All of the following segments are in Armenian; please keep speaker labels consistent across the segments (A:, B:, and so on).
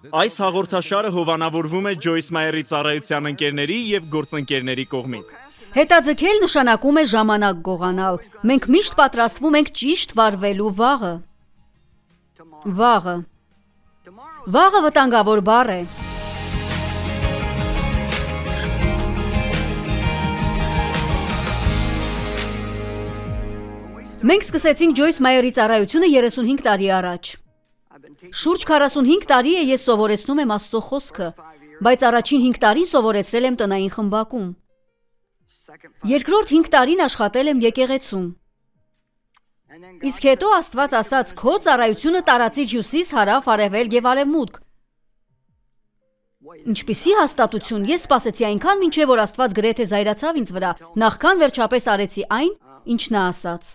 A: Այս հաղորդաշարը հովանավորվում է Ջոյս Մայերի ծառայության ընկերների եւ գործընկերների կողմից։
B: Հետաձգել նշանակում է ժամանակ գողանալ։ Մենք միշտ պատրաստվում ենք ճիշտ վարվելու վաղը։ Վաղը։ Վաղը վտանգավոր բառ է։ Մենք սկսեցինք Ջոյս Մայերի ծառայությունը 35 տարի առաջ։ Շուրջ 45 տարի է ես սովորեցնում եմ Աստծո խոսքը, բայց առաջին 5 տարին սովորեցրել եմ տնային խմբակում։ Երկրորդ 5 տարին աշխատել եմ եկեղեցում։ Իսկ հետո Աստված ասաց՝ քո ծառայությունը տարածիր հյուսիս, հարավ, արևելք եւ արևմուտք։ Ինչպիսի հաստատություն, ես սպասեցի այնքան, մինչև որ Աստված գրեթե զայրացավ ինձ վրա, նախքան վերջապես արեցի այն, ինչ նա ասաց։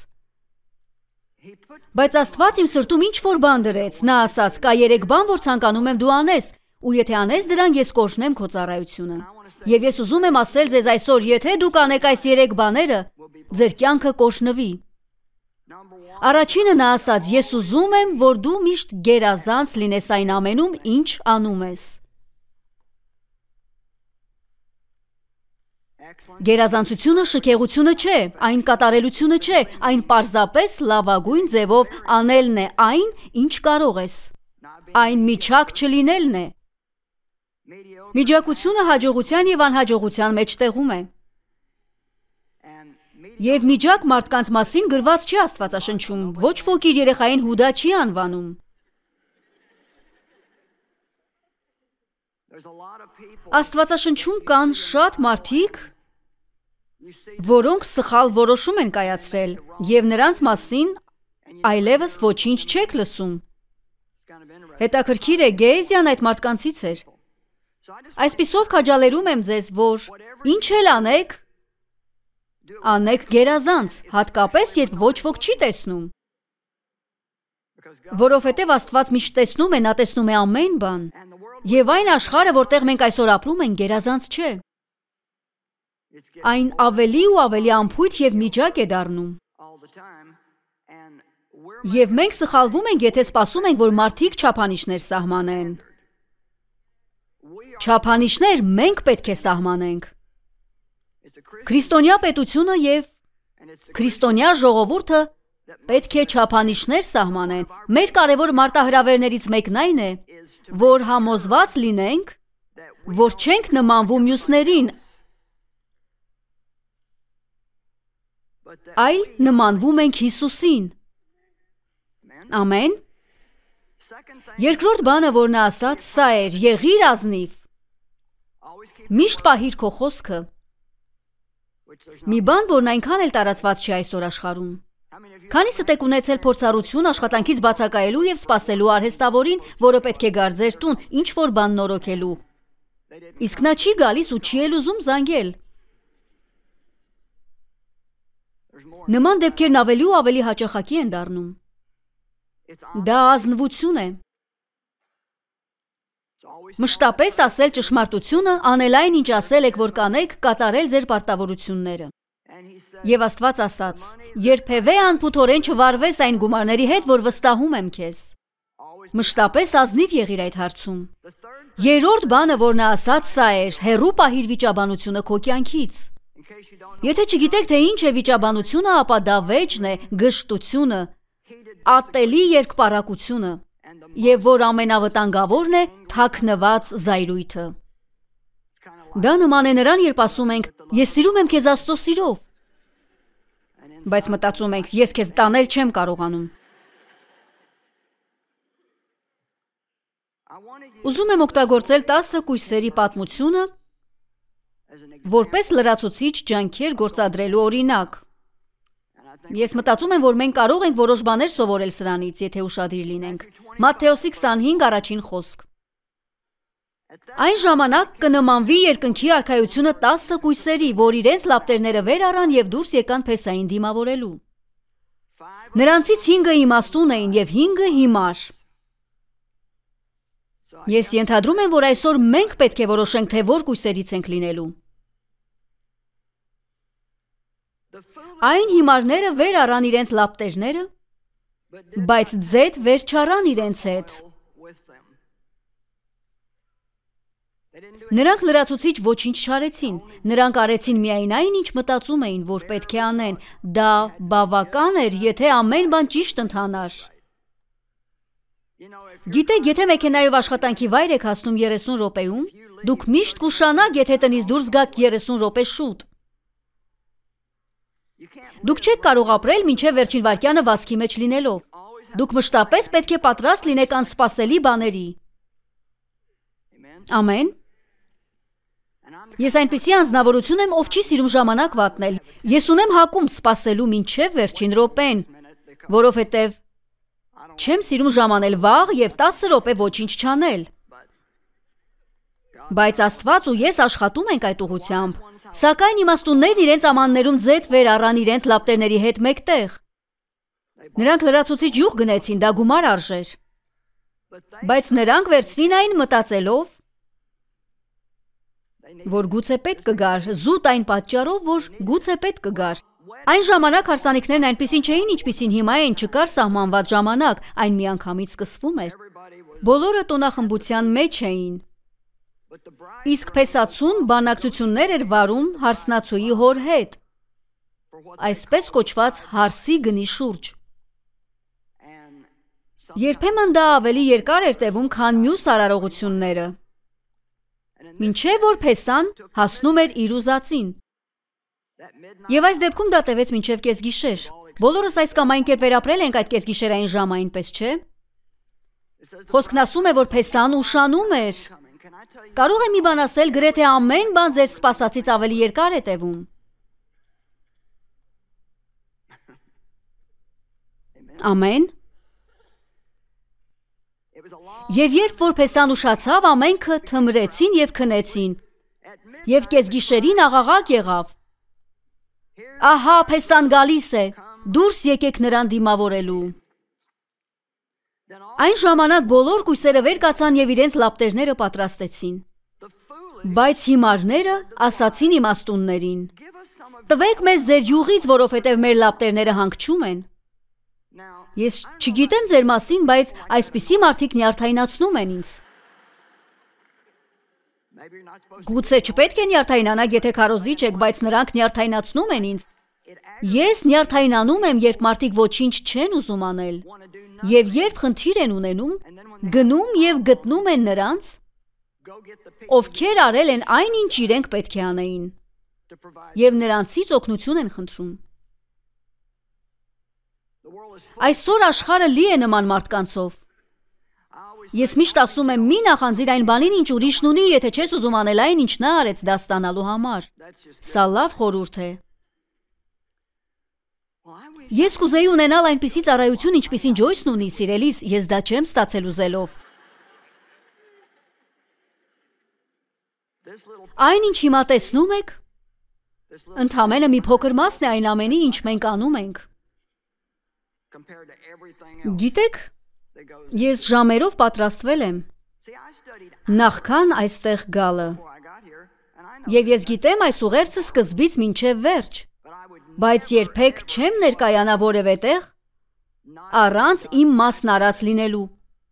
B: Բայց Աստված իմ սրտում ինչ-որ բան դրեց, նա ասաց՝ կա 3 բան, որ ցանկանում եմ դու անես, ու եթե անես դրան, ես կօրհնեմ քո ծառայությունը։ Եվ ես ուզում եմ ասել ձեզ այսօր, եթե դուք անեք այս 3 բաները, ձեր կյանքը կօրհնվի։ Առաջինը նա ասաց՝ ես ուզում եմ, որ դու միշտ գերազանց լինես այն ամենում, ինչ անում ես։ Գերազանցությունը շքեղությունը չէ, այն կատարելությունը չէ, այն պարզապես լավագույն ձևով անելն է այն, ինչ կարող ես։ Այն միջակ չլինելն է։ Միջակությունը հաջողության եւ անհաջողության մեջտեղում է։ Եվ միջակ մարդկանց մասին գրված չի Աստվածաշնչում, ոչ ոք իր երեխային Հուդա չի անվանում։ Աստվածաշնչում կան շատ մարդիկ, որոնք սխալ որոշում են կայացրել, եւ նրանց մասին այլևս ոչինչ չեք լսում։ Հետաքրքիր է, Գեեզիան այդ մարդկանցից էր։ Այսպիսով քաջալերում եմ ձեզ, որ ինչ էլ անեք, անեք գերազանց, հատկապես երբ ոչ ոք չի տեսնում։ Որովհետև Աստված միշտ տեսնում է, նա տեսնում է ամեն բան։ Եվ այն աշխարհը, որտեղ մենք այսօր ապրում ենք, գերազանց չէ։ Այն ավելի ու ավելի անփույթ եւ միջակ է դառնում։ Եվ մենք սխալվում ենք, եթե սպասում ենք, որ մարդիկ չափանիշներ սահմանեն։ Չափանիշներ մենք պետք է սահմանենք։ Քրիստոնյա պետությունը եւ քրիստոնյա ժողովուրդը պետք է չափանիշներ սահմանեն։ Մեր կարևոր մարտահրավերներից մեկն այն է, որ համոզված լինենք, որ չենք նմանվում մյուսներին, այլ նմանվում ենք Հիսուսին։ Ամեն։ Երկրորդ բանը, որ նա ասաց, սա էր՝ եղիր ազնիվ։ Միշտ պահիր քո խոսքը։ Մի բան, որն այնքան էլ տարածված չի այսօր աշխարհում։ Քանիսդ եք ունեցել փորձառություն աշխատանքից բացակայելու եւ սպասելու արհեստավորին, որը պետք է գար ձեր տուն, ինչ որ բան նորոգելու։ Իսկ նա չի գալիս ու չի էլ ուզում զանգել։ Նման դեպքերն ավելի ու ավելի հաճախակի են դառնում։ Դա ազնվություն է։ Մշտապես ասել ճշմարտությունը, անել այն, ինչ ասել եք, որ կանեք, կատարել ձեր պարտավորությունները։ Եվ Աստված ասաց. երբևէ անփութորեն չվարվես այն գումարների հետ, որ վստահում եմ քեզ։ Մշտապես ազնիվ եղիր այդ հարցում։ Երրորդ բանը, որ նա ասաց, սա էր՝ հեռու պահիր վիճաբանությունը քո կյանքից։ Եթե չգիտեք, թե ինչ է վիճաբանությունը, ապա դա վեճն է, գժտությունը, ատելի երկպառակությունը, եւ որ ամենավտանգավորն է, թաքնված զայրույթը։ Դա նման է նրան, երբ ասում ենք, ես սիրում եմ քեզ Աստծո սիրով, բայց մտածում ենք, ես քեզ տանել չեմ կարողանում։ Ուզում եմ օգտագործել 10 կույսերի պատմությունը, որպես լրացուցիչ ջանքեր գործադրելու օրինակ։ Ես մտածում եմ, որ մենք կարող ենք որոշ բաներ սովորել սրանից, եթե ուշադիր լինենք։ Մատթեոսի 25 առաջին խոսք։ Այն ժամանակ կնմանվի երկնքի արքայությունը 10 կույսերի, որ իրենց լապտերները վեր առան եւ դուրս եկան Փեսային դիմավորելու։ Նրանցից 5-ը իմաստուն էին եւ 5-ը հիմար։ Ես ենթադրում եմ, որ այսօր մենք պետք է որոշենք, թե որ կույսերից ենք լինելու։ Այն հիմարները վեր առան իրենց լապտերները, բայց ձեթ վեր չառան իրենց հետ։ Նրանք լրացուցիչ ոչինչ չարեցին։ Նրանք արեցին միայն այն, ինչ մտածում էին, որ պետք է անեն։ Դա բավական էր, եթե ամեն բան ճիշտ ընթանար։ Գիտեք, եթե մեքենայով աշխատանքի վայր եք հասնում 30 րոպեում, դուք միշտ կուշանաք, եթե տնից դուրս գաք 30 րոպե շուտ։ Դուք չեք կարող ապրել մինչև վերջին վայրկյանը վազքի մեջ լինելով։ Դուք մշտապես պետք է պատրաստ լինեք անսպասելի բաների։ Ամեն։ Ես այնպիսի անձնավորություն եմ, ով չի սիրում ժամանակ վատնել։ Ես ունեմ հակում սպասելու մինչև վերջին րոպեն, որովհետև չեմ սիրում ժամանել վաղ և 10 րոպե ոչինչ չանել։ Բայց Աստված ու ես աշխատում ենք այդ ուղղությամբ, սակայն իմաստուններն իրենց ամաններում ձեթ վեր առան իրենց լապտերների հետ մեկտեղ։ Նրանք լրացուցիչ յուղ գնեցին, դա գումար արժեր։ Բայց նրանք վերցրին այն մտածելով, որ գուցե պետք կգար, զուտ այն պատճառով, որ գուցե պետք կգար։ Այն ժամանակ հարսանիքներն այնպիսին չէին, ինչպիսին հիմա են, չկար սահմանված ժամանակ, այն միանգամից սկսվում էր։ Բոլորը տոնախմբության մեջ էին։ Իսկ փեսացուն բանակցություններ էր վարում հարսնացուի հոր հետ, այսպես կոչված հարսի գնի շուրջ։ Երբեմն դա ավելի երկար էր տևում, քան մյուս արարողությունները, մինչև որ փեսան հասնում էր իր ուզածին։ Եվ այս դեպքում դա տևեց մինչև կեսգիշեր։ Բոլորս այս կամ այն կերպ վերապրել ենք այդ կեսգիշերային ժամը, այնպես չէ։ Խոսքն ասում է, որ փեսան ուշանում էր։ Կարող եմ մի բան ասել, գրեթե ամեն բան ձեր սպասածից ավելի երկար է տևում։ Ամեն։ Եվ երբ որ փեսան ուշացավ, ամենքը թմրեցին և քնեցին, և կեսգիշերին աղաղակ եղավ. Ահա փեսան գալիս է, դուրս եկեք նրան դիմավորելու։ Այն ժամանակ բոլոր կույսերը վեր կացան և իրենց լապտերները պատրաստեցին։ Բայց հիմարները ասացին իմաստուններին. տվեք մեզ ձեր յուղից, որովհետև մեր լապտերները հանգչում են։ Ես չգիտեմ ձեր մասին, բայց այսպիսի մարդիկ նյարդայնացնում են ինձ։ Գուցե չպետք է նյարդայնանաք, եթե քարոզիչ եք, բայց նրանք նյարդայնացնում են ինձ։ Ես նյարդայնանում եմ, երբ մարդիկ ոչինչ չեն ուզում անել, և երբ խնդիր են ունենում, գնում և գտնում են նրանց, ովքեր արել են այն, ինչ իրենք պետք է անեին, և նրանցից օգնություն են խնդրում։ Այսօր աշխարհը լի է նման մարդկանցով։ Ես միշտ ասում եմ, մի նախանձիր այն բանին, ինչ ուրիշն ունի, եթե չես ուզում անել այն, ինչ նա արեց դա ստանալու համար։ Սա լավ խորհուրդ է։ Ես կուզեի ունենալ այնպիսի ծառայություն, ինչպիսին Ջոյսն ունի, սիրելիս, ես դա չեմ ստացել ուզելով։ Այն, ինչ հիմա տեսնում եք, ընդամենը մի փոքր մասն է այն ամենի, ինչ մենք անում ենք։ Գիտեք, ես ժամերով պատրաստվել եմ նախքան այստեղ գալը, և ես գիտեմ այս ուղերձը սկզբից մինչև վերջ, բայց երբեք չեմ ներկայանա որևէ տեղ առանց իմ մասն արած լինելու,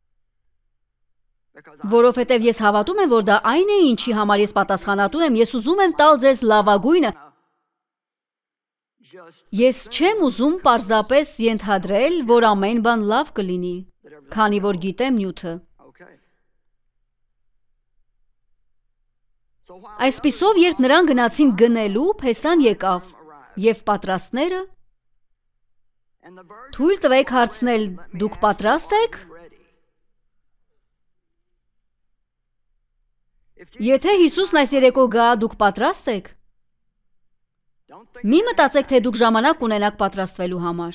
B: որովհետև ես հավատում եմ, որ դա այն է, ինչի համար ես պատասխանատու եմ, ես ուզում եմ տալ ձեզ լավագույնը։ Ես չեմ ուզում պարզապես ենթադրել, որ ամեն բան լավ կլինի, քանի որ գիտեմ նյութը։ Այսպիսով, երբ նրանք գնացին գնելու, փեսան եկավ, և պատրաստները, թույլ տվեք հարցնել, դուք պատրաստ եք։ Եթե Հիսուսն այս երեկո գա, դուք պատրաստ եք։ Մի մտածեք, թե դուք ժամանակ ունենաք պատրաստվելու համար։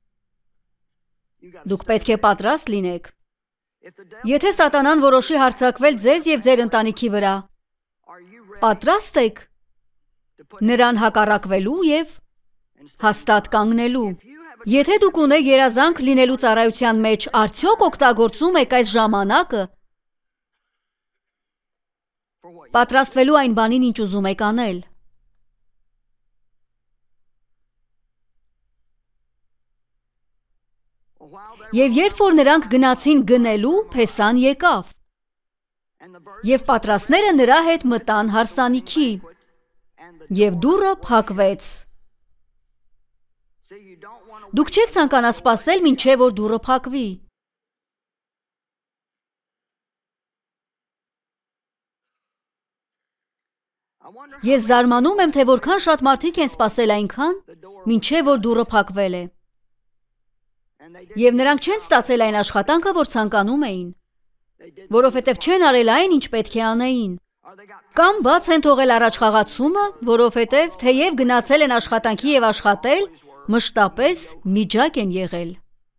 B: Դուք պետք է պատրաստ լինեք։ Եթե սատանան որոշի հարձակվել ձեզ և ձեր ընտանիքի վրա, պատրաստ եք նրան հակառակվելու և հաստատ կանգնելու։ Եթե դուք ունեք երազանք լինելու ծառայության մեջ, արդյոք օգտագործում եք այս ժամանակը պատրաստվելու այն բանին, ինչ ուզում եք անել։ Եվ երբ որ նրանք գնացին գնելու, փեսան եկավ։ Եվ պատրաստները նրա հետ մտան հարսանիքի, եւ դուռը փակվեց։ Դուք չեք ցանկանա սպասել, մինչև որ դուռը փակվի։ Ես զարմանում եմ, թե որքան շատ մարդիկ են սպասել այնքան, մինչև որ դուռը փակվել է։ Եվ նրանք չեն ստացել այն աշխատանքը, որ ցանկանում էին, որովհետև չեն արել այն, ինչ պետք է անեին։ Կամ բաց են թողել առաջխաղացումը, որովհետև թեև գնացել են աշխատանքի եւ աշխատել, մշտապես միջակ են եղել։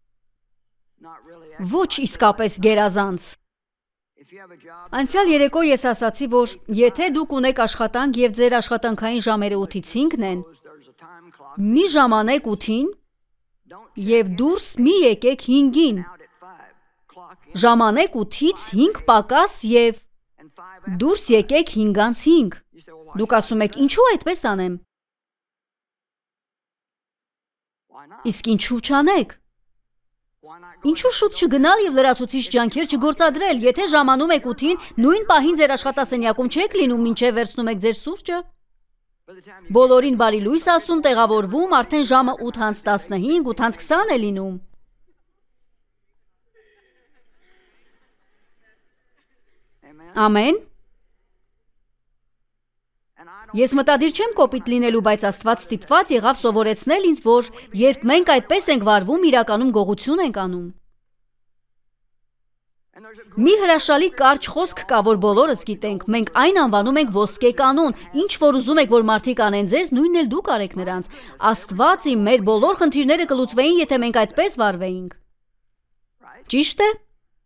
B: Ոչ իսկապես գերազանց։ Անցյալ երեկո ես ասացի, որ եթե դուք ունեք աշխատանք եւ ձեր աշխատանքային ժամերը 8-ից 5-ն են, մի ժամանեք 8-ին եւ դուրս մի եկեք 5-ին։ Ժամանեք 8-ից 5 պակաս եւ դուրս եկեք 5-5։ Դուք ասում եք, ինչու այդպես անեմ։ Իսկ ինչու չանեք։ Ինչու շուտ չգնալ եւ լրացուցիչ ջանքեր չգործադրել, եթե ժամանում եք 8-ին, նույն պահին ձեր աշխատասենյակում չեք լինում, մինչև վերցնում եք ձեր սուրճը։ Բոլորին բարի լույս ասում, տեղավորվում, արդեն ժամը 8:15, 8:20 է լինում։ Ամեն։ Ես մտադիր չեմ կոպիտ լինելու, բայց Աստված ստիպված եղավ սովորեցնել ինձ, որ երբ մենք այդպես ենք վարվում, իրականում գողություն ենք անում։ Մի հրաշալի կարճ խոսք կա, որ բոլորս գիտենք, մենք այն անվանում ենք ոսկե կանոն, ինչ որ ուզում եք, որ մարդիկ անեն ձեզ, նույնն էլ դուք արեք նրանց։ Աստված իմ մեր բոլոր խնդիրները կլուծվեին, եթե մենք այդպես վարվեինք։ Ճիշտ է։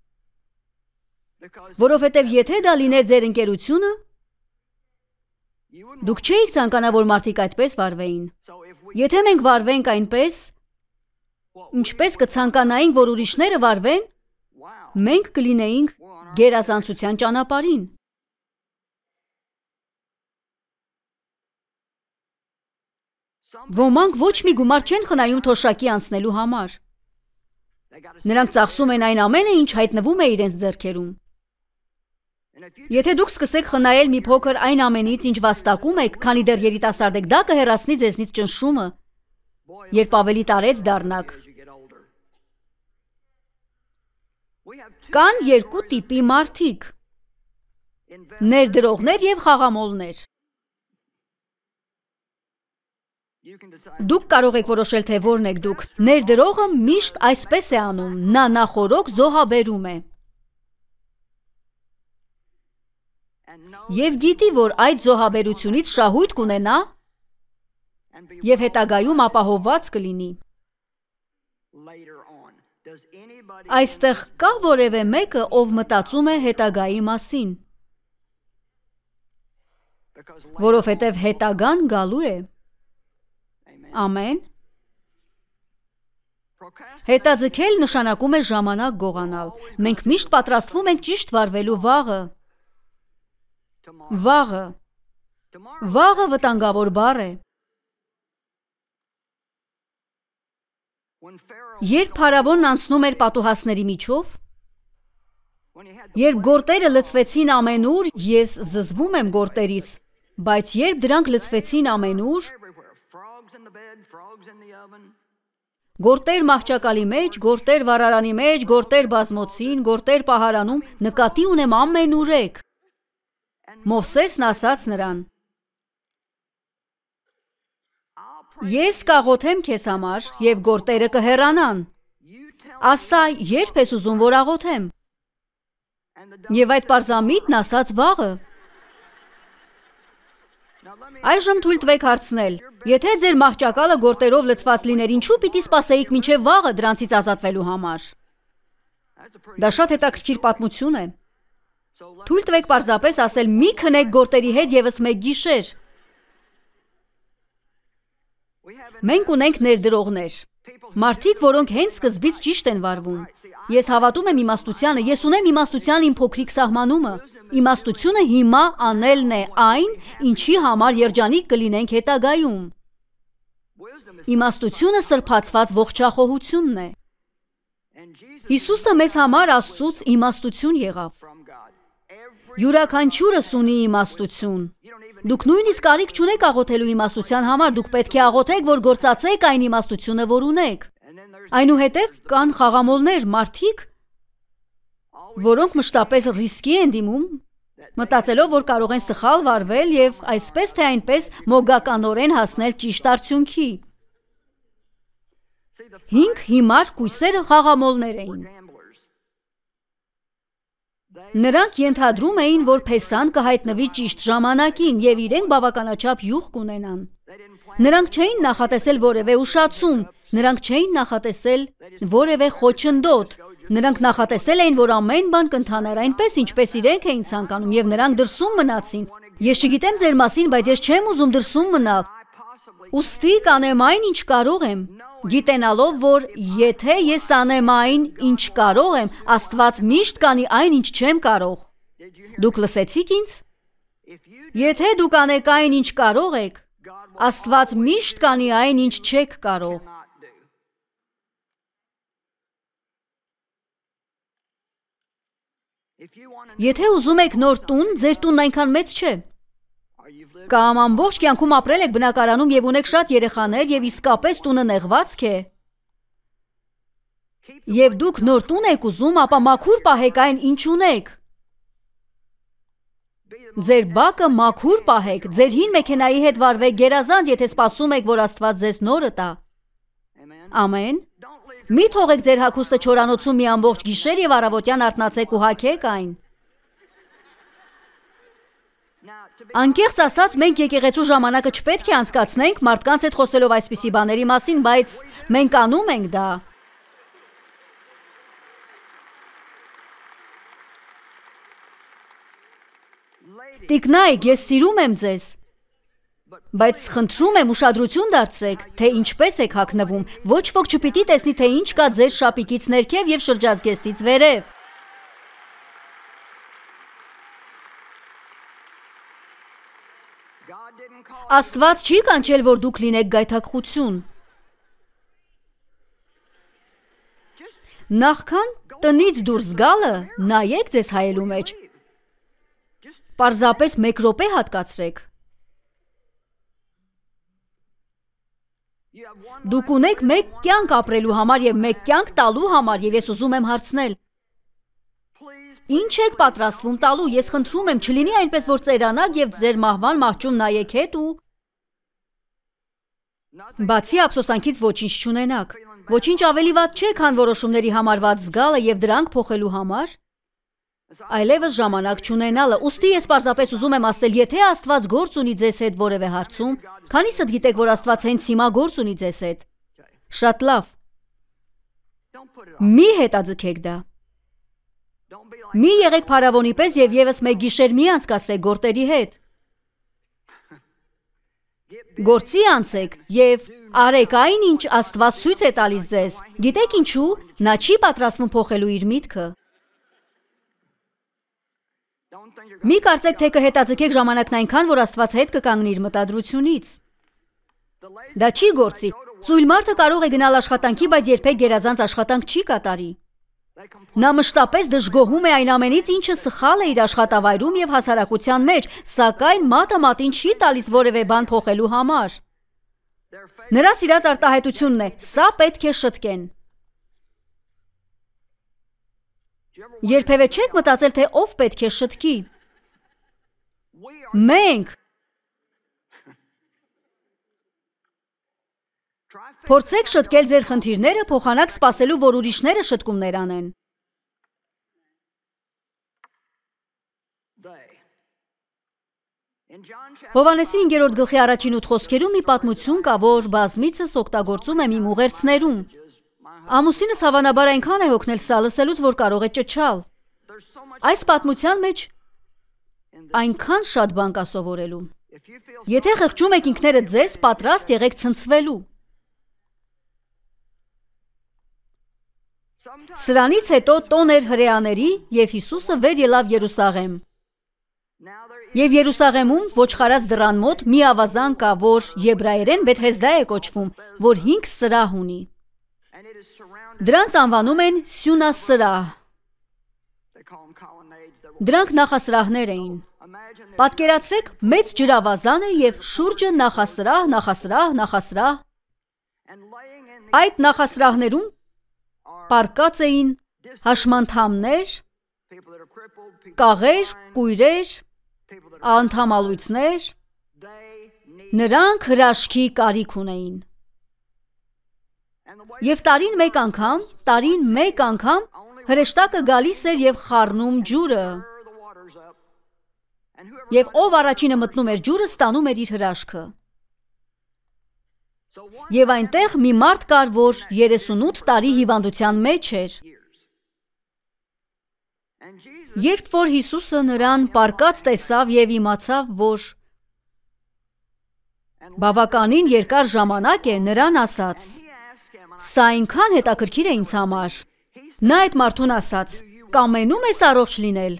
B: Որովհետև եթե դա լիներ ձեր ընկերությունը, դուք չէիք ցանկանա, որ մարդիկ այդպես վարվեին։ Եթե մենք վարվենք այնպես, ինչպես կցանկանայինք, որ ուրիշները վարվեն, մենք կլինեինք գերազանցության ճանապարհին։ Ոմանք ոչ մի գումար չեն խնայում թոշակի անցնելու համար։ Նրանք ծախսում են այն ամենը, ինչ հայտնվում է իրենց ձեռքերում։ Եթե դուք սկսեք խնայել մի փոքր այն ամենից, ինչ վաստակում եք, քանի դեռ երիտասարդ եք, դա կհեռացնի ձեզնից ճնշումը, երբ ավելի տարեց դառնաք։ Կան երկու տիպի մարդիկ՝ ներդրողներ եւ խաղամոլներ։ Դուք կարող եք որոշել, թե որն եք դուք։ Ներդրողը միշտ այսպես է անում, նա նախորոք զոհաբերում է։ Եվ գիտի, որ այդ զոհաբերությունից շահույթ կունենա եւ հետագայում ապահովված կլինի։ Այստեղ կա որևէ մեկը, ով մտածում է հետագայի մասին, որովհետև հետագան գալու է։ Ամեն։ Հետաձգել նշանակում է ժամանակ գողանալ։ Մենք միշտ պատրաստվում ենք ճիշտ վարվելու վաղը։ Վաղը վտանգավոր բառ է։ Երբ փարավոնն անցնում էր պատուհասների միջով, երբ գորտերը լցվեցին ամենուր, ես զզվում եմ գորտերից, բայց երբ դրանք լցվեցին ամենուր, գորտեր մահճակալի մեջ, գորտեր վառարանի մեջ, գորտեր բազմոցին, գորտեր պահարանում, նկատի ունեմ ամենուրեք։ Մովսեսն ասաց նրան. Ես կաղոթեմ քեզ համար եւ գորտերը կհեռանան։ Ասա, երբ ես ուզում որ աղոթեմ։ Եվ այդ պարզամիտն ասաց վաղը։ Այժմ թույլ տվեք հարցնել. Եթե ձեր մահճակալը գորտերով լցված լիներ, ինչու պիտի սպասեիք մինչև վաղը դրանցից ազատվելու համար։ Դա շատ հետաքրքիր պատմություն է։ Թույլ տվեք պարզապես ասել մի քնեք գորտերի հետ եւս մեկ գիշեր։ Մենք ունենք ներդրողներ, մարդիկ, որոնք հենց սկզբից ճիշտ են վարվում։ Ես հավատում եմ իմաստությանը, ես ունեմ իմաստության իմ փոքրիկ սահմանումը։ Իմաստությունը հիմա անելն է այն, ինչի համար երջանիկ կլինենք հետագայում։ Իմաստությունը սրբացված ողջախոհությունն է։ Հիսուսը մեզ համար Աստծուց իմաստություն եղավ։ Յուրաքանչյուրս ունի իմաստություն։ Դուք նույնիսկ կարիք չունեք աղոթելու իմաստության համար, դուք պետք է աղոթեք, որ գործածեք այն իմաստությունը, որ ունեք։ Այնուհետև կան խաղամոլներ, մարդիկ, որոնք մշտապես ռիսկի են դիմում, մտածելով, որ կարող են սխալ վարվել եւ այսպես թե այնպես մոգականորեն հասնել ճիշտ արդյունքի։ 5 հիմար կույսերը խաղամոլներ էին։ Նրանք ենթադրում էին, որ փեսան կհայտնվի ճիշտ ժամանակին եւ իրենք բավականաչափ յուղ կունենան։ Նրանք չէին նախատեսել որևէ ուշացում, նրանք չէին նախատեսել որևէ խոչընդոտ։ Նրանք նախատեսել էին, որ ամեն բան կընթանար այնպես, ինչպես իրենք էին ցանկանում, եւ նրանք դրսում մնացին։ Ես չգիտեմ ձեր մասին, բայց ես չեմ ուզում դրսում մնալ։ Ուստի կանեմ այն, ինչ կարող եմ, գիտենալով, որ եթե ես անեմ այն, ինչ կարող եմ, Աստված միշտ կանի այն, ինչ չեմ կարող։ Դուք լսեցիք ինձ։ Եթե դուք անեք այն, ինչ կարող եք, Աստված միշտ կանի այն, ինչ չեք կարող։ Եթե ուզում եք նոր տուն, ձեր տունն այնքան մեծ չէ։ Կամ ամբողջ կյանքում ապրել եք բնակարանում եւ ունեք շատ երեխաներ եւ իսկապես տունը նեղվածք է։ Եվ դուք նոր տուն եք ուզում, ապա մաքուր պահեք այն, ինչ ունեք։ Ձեր բակը մաքուր պահեք, ձեր հին մեքենայի հետ վարվեք գերազանց, եթե սպասում եք, որ Աստված ձեզ նորը տա։ Ամեն։ Մի թողեք ձեր հագուստը չորանոցում մի ամբողջ գիշեր եւ առավոտյան արթնացեք ու հագեք այն։ Անկեղծ ասած, մենք եկեղեցու ժամանակը չպետք է անցկացնենք մարդկանց հետ խոսելով այսպիսի բաների մասին, բայց մենք անում ենք դա։ Տիկնայք, ես սիրում եմ ձեզ, բայց խնդրում եմ ուշադրություն դարձրեք, թե ինչպես եք հագնվում, ոչ ոք չպիտի տեսնի, թե ինչ կա ձեր շապիկից ներքև եւ շրջազգեստից վերև։ Աստված չի կանչել, որ դուք լինեք գայթակղություն։ Նախքան տնից դուրս գալը, նայեք ձեզ հայելու մեջ։ Պարզապես մեկ րոպե հատկացրեք։ Դուք ունեք մեկ կյանք ապրելու համար եւ մեկ կյանք տալու համար, եւ ես ուզում եմ հարցնել. Ինչ եք պատրաստվում տալու? Ես խնդրում եմ, չլինի այնպես, որ ծերանաք եւ ձեր մահվան մահճում նայեք հետ ու բացի ափսոսանքից ոչինչ չունենաք։ Ոչինչ ավելի վատ չէ, քան որոշումների համար վատ զգալը եւ դրանք փոխելու համար այլևս ժամանակ չունենալը։ Ուստի ես պարզապես ուզում եմ ասել, եթե Աստված գործ ունի ձեզ հետ որևէ հարցում, քանիսդ գիտեք, որ Աստված հենց հիմա գործ ունի ձեզ հետ։ Շատ լավ։ Մի հետաձգեք դա։ Մի եղեք փարավոնի պես եւ եւս մեկ գիշեր մի անցկացրեք գործերի հետ։ Գործի անցեք եւ արեք այն, ինչ Աստված ցույց է տալիս ձեզ։ Գիտեք ինչու? Նա չի պատրաստվում փոխելու իր միտքը։ Մի կարծեք, թե կհետաձգեք ժամանակն այնքան, որ Աստված հետ կկանգնի իր մտադրությունից։ Դա չի գործի։ Ծույլ մարդը կարող է գնալ աշխատանքի, բայց երբեք գերազանց աշխատանք չի կատարի։ Նա մշտապես դժգոհում է այն ամենից, ինչը սխալ է իր աշխատավայրում եւ հասարակության մեջ, սակայն մատը մատին չի տալիս որևէ բան փոխելու համար։ Նրա սիրած արտահայտությունն է. սա պետք է շտկեն։ Երբևէ չեք մտածել, թե ով պետք է շտկի։ Մենք։ Փորձեք շտկել ձեր խնդիրները, փոխանակ սպասելու, որ ուրիշները շտկումներ անեն։ Հովհաննեսի 5-րդ գլխի առաջին 8 խոսքերում մի պատմություն կա, որ բազմիցս օգտագործում եմ իմ ուղերձներում։ Ամուսինս հավանաբար այնքան է հոգնել սա լսելուց, որ կարող է ճչալ։ Այս պատմության մեջ այնքան շատ բան կա սովորելու։ Եթե խղճում եք ինքներդ ձեզ, պատրաստ եղեք ցնցվելու։ Սրանից հետո տոն էր հրեաների, եւ Հիսուսը վեր ելավ Երուսաղեմ։ Եվ Երուսաղեմում ոչխարած դռան մոտ մի ավազան կա, որ եբրայերեն Բեթհեսդա է կոչվում, որ 5 սրահ ունի։ Դրանց անվանում են սյունասրահ։ Դրանք նախասրահներ էին։ Պատկերացրեք մեծ ջրավազան է եւ շուրջը նախասրահ։ Այդ նախասրահներում պարկած էին հաշմանդամներ, կաղեր, կույրեր, անդամալույցներ, նրանք հրաշքի կարիք ունեին։ Եվ տարին մեկ անգամ հրեշտակը գալիս էր եւ խառնում ջուրը։ Եվ ով առաջինը մտնում էր ջուրը, ստանում էր իր հրաշքը։ Եվ այնտեղ մի մարդ կար, որ 38 տարի հիվանդության մեջ էր։ Երբ որ Հիսուսը նրան պարկած տեսավ եւ իմացավ, որ բավականին երկար ժամանակ է, նրան ասաց. «Սա այնքան հետաքրքիր է ինձ համար»։ Նա այդ մարդուն ասաց. «Կամենում ես առողջ լինել»։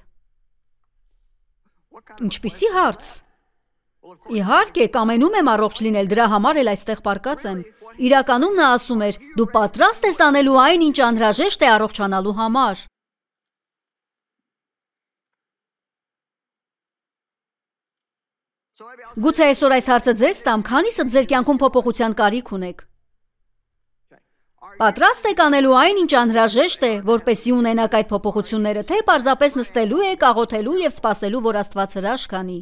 B: Ինչպիսի հարց։ Իհարկե, կամենում եմ առողջ լինել, դրա համար էլ այստեղ պարկած եմ։ Իրականում նա ասում էր. «Դու պատրաստ ես անելու այն, ինչ անհրաժեշտ է առողջանալու համար»։ Գուցե այսօր այս հարցը ձեզ տամ, քանիսը ձեր կյանքում փոփոխության կարիք ունեք։ Պատրաստ եք անելու այն, ինչ անհրաժեշտ է, որպեսզի ունենաք այդ փոփոխությունները, թե պարզապես նստելու եք, աղոթելու եւ սպասելու, որ Աստված հրաշք անի։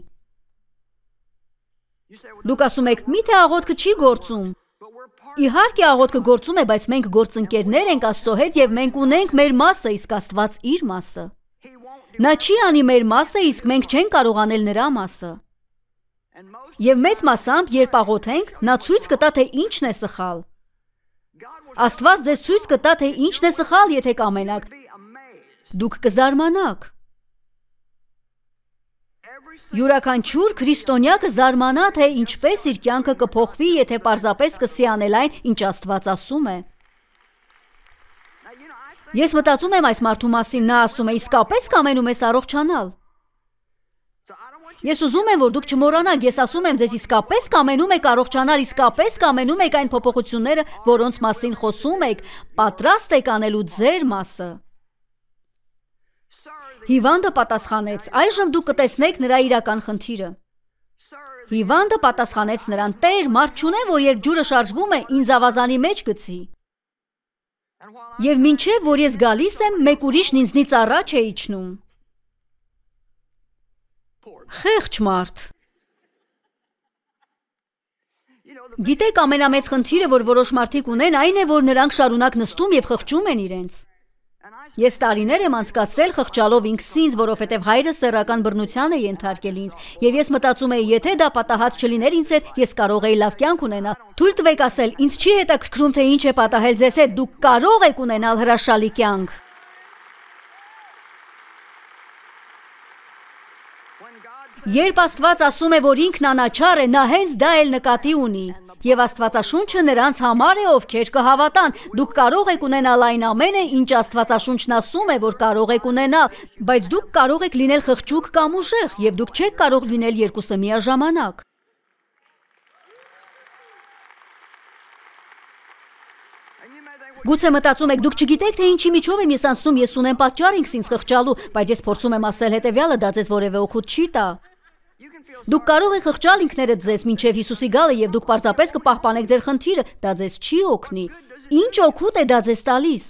B: Դուք ասում եք, միթե աղոթքը չի գործում։ Իհարկե աղոթքը գործում է, բայց մենք գործընկերներ ենք Աստծո հետ եւ մենք ունենք մեր մասը, իսկ Աստված իր մասը։ Նա չի անի մեր մասը, իսկ մենք չենք կարող անել նրա մասը։ Եվ մեծ մասամբ, երբ աղոթենք, նա ցույց կտա, թե ինչն է սխալ։ Աստված ձեզ ցույց կտա, թե ինչն է սխալ, եթե կամենաք։ Դուք կզարմանաք։ Յուրաքանչյուր քրիստոնյա կզարմանա, թե ինչպես իր կյանքը կփոխվի, եթե պարզապես սկսի անել այն, ինչ Աստված ասում է։ Ես մտածում եմ այս մարդու մասին, նա ասում է, իսկապես կամենում ես առողջանալ։ Ես ուզում եմ, որ դուք չմոռանաք, ես ասում եմ ձեզ, իսկապես կամենում եք առողջանալ, իսկապես կամենում եք այն փոփոխությունները, որոնց մասին խոսում եք, պատրաստ եք անելու ձեր մասը։ Հիվանդը պատասխանեց. այժմ դուք կտեսնեք նրա իրական խնդիրը։ Հիվանդը պատասխանեց նրան. Տեր, մարդ չունեմ, որ երբ ջուրը շարժվում է, ինձ ավազանի մեջ գցի։ Եվ մինչև որ ես գալիս եմ, մեկ ուրիշն ինձնից առաջ է իջնում։ Խեղճ մարդ։ Գիտեք, ամենամեծ խնդիրը, որ որոշ մարդիկ ունեն, այն է, որ նրանք շարունակ նստում եւ խղճում են իրենց։ Ես տարիներ եմ անցկացրել խղճալով ինքս ինձ, որովհետև հայրս սեռական բռնության է ենթարկել ինձ, եւ ես մտածում էի, եթե դա պատահած չլիներ ինձ հետ, ես կարող էի լավ կյանք ունենալ։ Թույլ տվեք ասել, ինձ չի հետաքրքրում, թե ինչ է պատահել ձեզ հետ, դուք կարող եք ունենալ հրաշալի կյանք։ Երբ Աստված ասում է, որ ինքն անաչառ է, նա հենց դա էլ նկատի ունի։ Եվ Աստվածաշունչը նրանց համար է, ովքեր կհավատան։ Դուք կարող եք ունենալ այն ամենը, ինչ Աստվածաշունչն ասում է, որ կարող եք ունենալ, բայց դուք կարող եք լինել խղճուկ կամ ուժեղ, եւ դուք չեք կարող լինել երկուսը միաժամանակ։ Գուցե մտածում եք, դուք չգիտեք, թե ինչի միջով եմ ես անցնում, ես ունեմ պատճառ ինքս ինձ խղճալու, բայց ես փորձում եմ ասել հետեւյալը, դա ձեզ որևէ օգուտ չի տա։ Դուք կարող եք խղճալ ինքներդ ձեզ մինչև Հիսուսի գալը եւ դուք պարզապես կպահպանեք ձեր խնդիրը, դա ձեզ չի օգնի։ Ինչ օգուտ է դա ձեզ տալիս։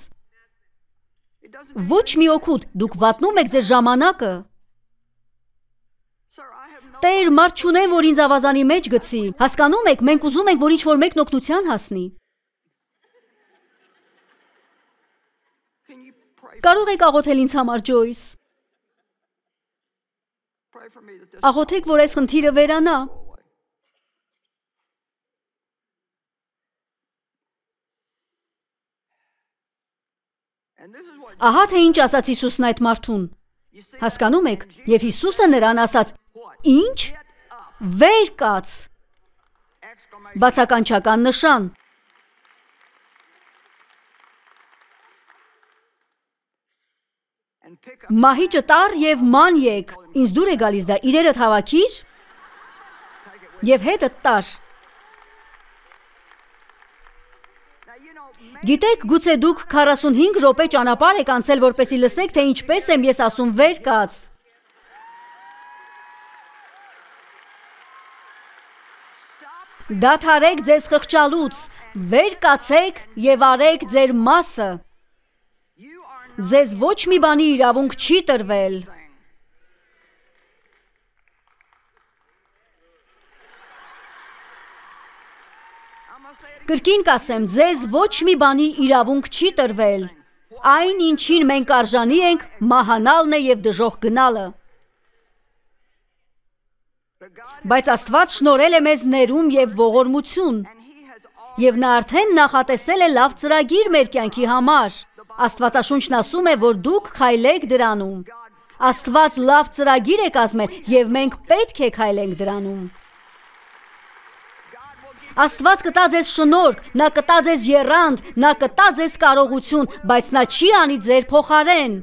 B: Ոչ մի օգուտ, դուք վատնում եք ձեր ժամանակը։ Տեր, մարդ չունեմ, որ ինձ ավազանի մեջ գցի։ Հասկանում եք, մենք ուզում ենք, որ ինչ-որ մեկն օգնության հասնի։ Կարող եք աղոթել ինձ համար, Ջոյս։ Աղոթեք, որ այս խնդիրը վերանա։ Ահա թե ինչ ասաց Հիսուսն այդ մարդուն։ Հասկանում եք, եւ Հիսուսը նրան ասաց. Ինչ։ Վեր կաց։ Բացականչական նշան։ Մահիճը տար եւ ման եկ։ Ինձ դուր է գալիս դա, իրերդ հավաքիր եւ հետդ տար։ Գիտեք, գուցե դուք 45 րոպե ճանապարհ եք անցել, որպեսզի լսեք, թե ինչպես եմ ես ասում վեր կաց։ Դադարեք ձեզ խղճալուց, վեր կացեք եւ արեք ձեր մասը։ Ձեզ ոչ մի բանի իրավունք չի տրվել։ Կրկին կասեմ, ձեզ ոչ մի բանի իրավունք չի տրվել։ Այն, ինչին մենք արժանի ենք, մահանալն է եւ դժոխք գնալը։ Բայց Աստված շնորհել է մեզ ներում եւ ողորմություն։ Եվ նա արդեն նախատեսել է լավ ծրագիր մեր կյանքի համար։ Աստվածաշունչն ասում է, որ դուք քայլեք դրանում։ Աստված լավ ծրագիր է կազմել եւ մենք պետք է քայլենք դրանում։ Աստված կտա ձեզ շնորհք, նա կտա ձեզ եռանդ, նա կտա ձեզ կարողություն, բայց նա չի անի ձեր փոխարեն։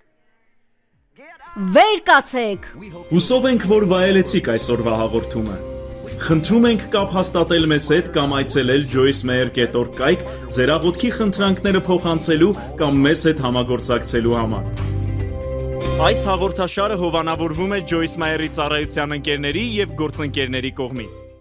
B: Վեր կացեք։
A: Հուսով ենք, որ վայելեցիք այսօրվա հաղորդումը։ Խնդրում ենք կապ հաստատել մեզ հետ կամ այցելել joycemeyer.org կայք ձեր աղոթքի խնդրանքները փոխանցելու կամ մեզ հետ համագործակցելու համար։ Այս հաղորդաշարը հովանավորվում է Joyce Meyer-ի ծառայության ընկերների եւ գործընկերների կողմից։